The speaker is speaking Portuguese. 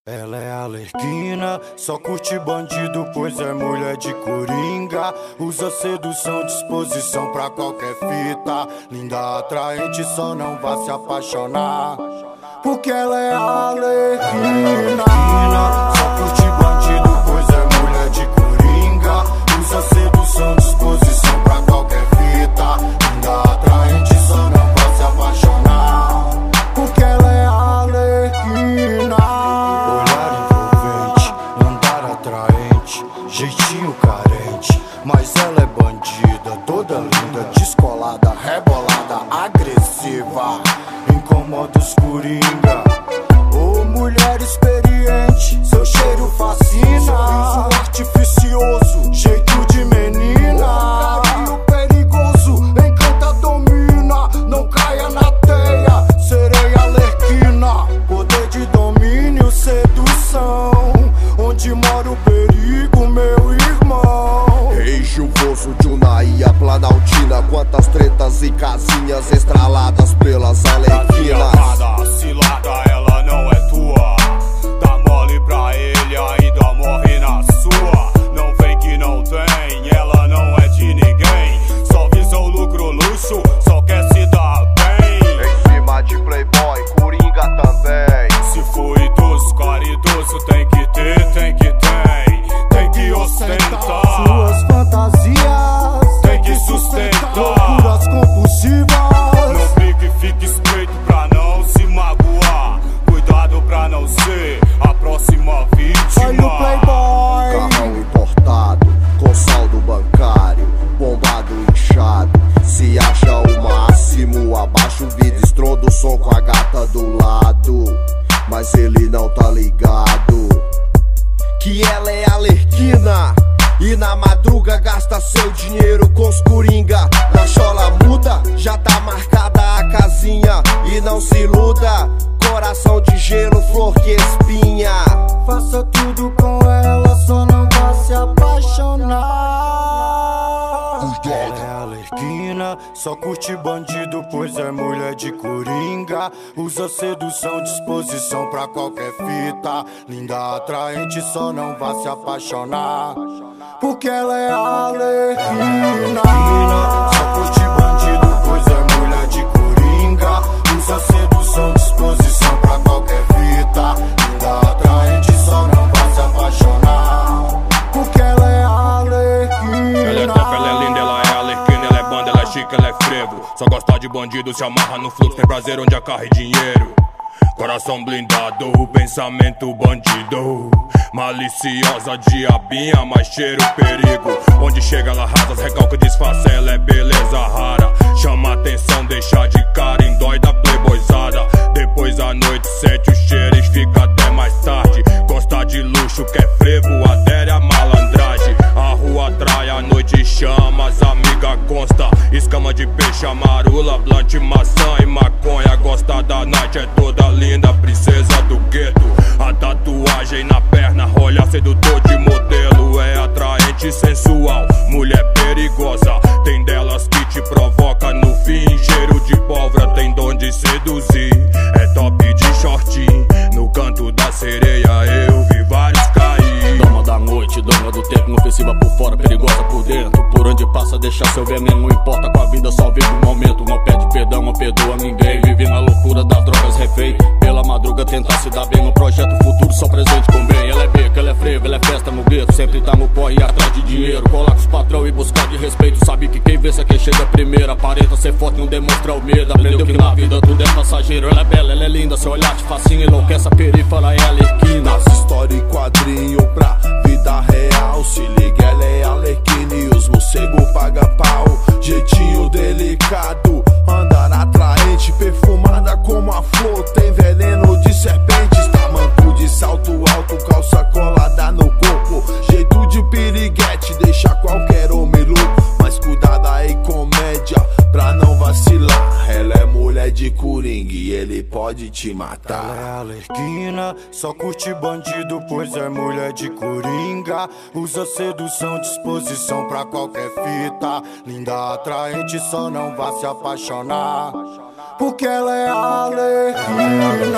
Ela é alerquina, só curte bandido, pois é mulher de coringa. Usa sedução, disposição pra qualquer fita. Linda, atraente, só não vá se apaixonar, porque ela é alerquina. Só curte bandido, pois é mulher de coringa. Usa sedução, disposição pra qualquer fita. Linda, atraente, só não vá se apaixonar, porque ela é alerquina. Jeitinho carente, mas ela é bandida, toda linda, descolada, rebolada, agressiva, incomoda os coringa. Ô mulher experiente, seu cheiro fascina, sorriso artificioso, jeito de menina, carinho perigoso, encanta, domina, não caia na teia, sereia alerquina, poder de domínio, sedução, onde mora o perigo, meu irmão. Rei chuvoso de Unaí, a Planaltina, quantas tretas e casinhas estraladas pelas alerquinas. Cilada, ela não é tua, dá mole pra ele, ainda morre na sua. Não vem que não tem, ela não é de ninguém, só visa o lucro, luxo, só quer se dar bem. Em cima de playboy, coringa também. Se for idoso, caridoso, tem que ter, tem que ostentar suas fantasias, tem que sustentar loucuras compulsivas. Não brinque, fique estreito pra não se magoar. Cuidado pra não ser a próxima vítima. Olha o playboy, carrão importado, com saldo bancário, bombado, inchado. Se acha o máximo, abaixa o vidro, estronda o som com a gata do lado. Mas ele não tá ligado que ela é alerquina e na madruga gasta seu dinheiro com os coringa. Na chola muda, já tá marcada a casinha. E não se iluda, coração de gelo, flor que espinha. faça tudo com ela, só não vá se apaixonar. Ela é alerquina, só curte bandido, pois é mulher de coringa. Usa sedução, disposição pra qualquer fita. Linda, atraente, só não vá se apaixonar, porque ela é alerquina. Só curte bandido, pois é mulher de coringa. Usa sedução, disposição pra qualquer fita. Linda, atraente, só não vá se apaixonar, porque ela é alerquina. Ela é top, ela é linda, ela é alerquina, ela é banda, ela é chique, ela é frevo. Só gosta de bandido, se amarra no fluxo, tem prazer onde acarre dinheiro. Coração blindado, pensamento bandido, maliciosa, diabinha, mas cheiro perigo. Onde chega ela arrasa, recalca, disfarça, ela é beleza rara. Chama atenção, deixa de cara, endóida playboyzada. Depois à noite sente os cheiros, fica até mais tarde. Gosta de luxo, quer frevo, adere a malandragem. A rua atrai, a noite chama, as amigas consta. Escama de peixe, amarula, blunt, maçã e maconha. Gosta da night, é toda linda, princesa do gueto. A tatuagem na perna, olhar sedutor de modelo. É atraente, sensual, mulher perigosa. Tem delas que te provoca, no fim cheiro de pólvora. Tem dom de seduzir, é top de shortinho. No canto da sereia eu vi vários cair. Dama da noite, dama do tempo, inofensiva por fora, perigosa por dentro. Por onde passa deixa seu veneno, não importa com a vida, só vive o momento. Não pede perdão, não perdoa ninguém. Vive na loucura das drogas, refém. Pela madruga tentar se dar bem, no projeto futuro só presente com bem. Ela é beca, ela é frevo, ela é festa no gueto. Sempre tá no corre atrás de dinheiro. Colar com os patrão e buscar de respeito. Sabe que quem vence é quem chega primeiro. Aparenta ser forte, não demonstra o medo. Aprendeu que na vida tudo é passageiro. Ela é bela, ela é linda, seu olhar te fascina, enlouquece a perífera, é alerquina. Nas história e quadrinho pra vida real, se liga, ela é alerquina e os morcegos paga pau. Jeitinho delicado, andar atraente, perfumada como a flor, tem veneno de serpentes. Tamanco de salto alto, calça colada no corpo, jeito de piriguete, deixa qualquer homem louco. Mas cuidado aí, comédia, pra não vacilar. Ela é mulher de coringa e ele pode te matar. Ela é alerquina, só curte bandido, pois é mulher de coringa. Usa sedução, disposição pra qualquer fita. Linda, atraente, só não vá se apaixonar, porque ela é alerquina.